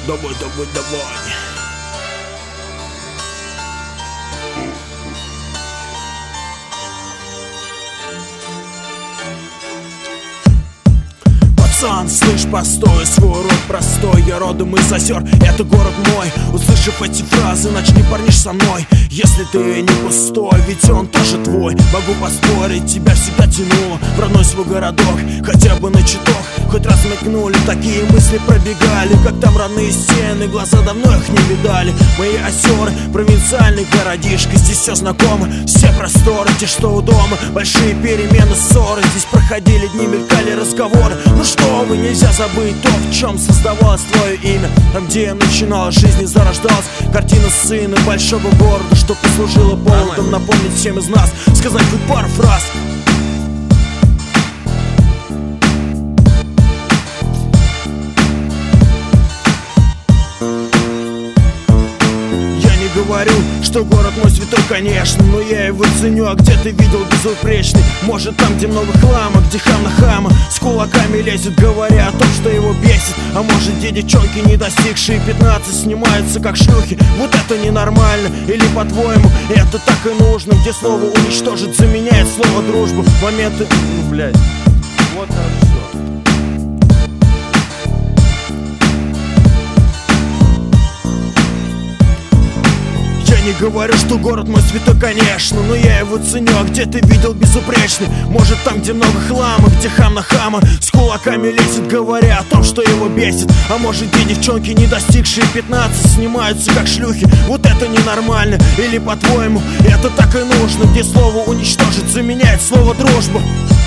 Давай, давай, давай. Пацан, слышь, постой, свой род простой. Я родом из озер, это город мой. Услышав эти фразы, начни, парниш, со мной. Если ты не пустой, ведь он тоже твой. Могу поспорить, тебя всегда тянуло в родной свой городок, хотя бы на чуток. Хоть раз мелькнули, такие мысли пробегали, как там родные стены, глаза давно их не видали. Мои озера, провинциальный городишко, здесь все знакомо, все просторы, те, что у дома. Большие перемены, ссоры, здесь проходили дни, мелькали разговоры. Ну что вы, нельзя забыть то, в чем создавалось твое имя. Там, где начиналась жизнь и зарождалась картина сына большого города, что послужило поводом напомнить всем из нас, сказать хоть пару фраз. Говорю, что город мой святой, конечно, но я его ценю. А где ты видел безупречный? Может, там, где много хлама, где хам на хама с кулаками лезет, говоря о том, что его бесит. А может, где девчонки, не достигшие 15, снимаются как шлюхи. Вот это ненормально, или по-твоему это так и нужно? Где слово уничтожить заменяет слово дружбу. Моменты, ну, блядь, вот так все. Не говорю, что город мой святой, конечно, но я его ценю. А где ты видел безупречный? Может, там, где много хлама, где хам на хама с кулаками лезет, говоря о том, что его бесит. А может, где девчонки, не достигшие 15, снимаются как шлюхи. Вот это ненормально, или по-твоему это так и нужно? Где слово уничтожить заменяет слово дружба.